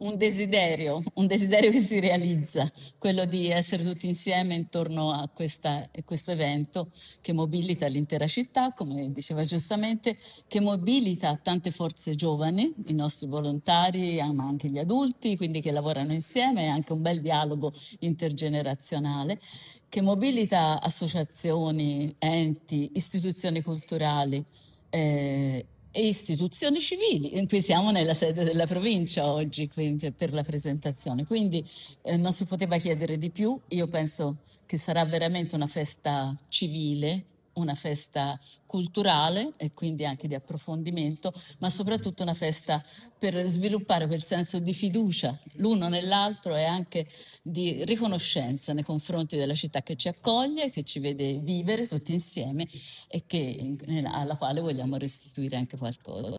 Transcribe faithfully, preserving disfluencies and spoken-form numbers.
un desiderio, un desiderio che si realizza, quello di essere tutti insieme intorno a questa- a questo evento che mobilita l'intera città, come diceva giustamente, che mobilita tante forze giovani, i nostri volontari, ma anche gli adulti, quindi che lavorano insieme, anche un bel dialogo intergenerazionale, che mobilita associazioni, enti, istituzioni culturali eh, e istituzioni civili. In cui siamo nella sede della provincia oggi qui per, per la presentazione, quindi eh, non si poteva chiedere di più. Io penso che sarà veramente una festa civile, una festa culturale e quindi anche di approfondimento, ma soprattutto una festa per sviluppare quel senso di fiducia l'uno nell'altro e anche di riconoscenza nei confronti della città che ci accoglie, che ci vede vivere tutti insieme e che, alla quale vogliamo restituire anche qualcosa.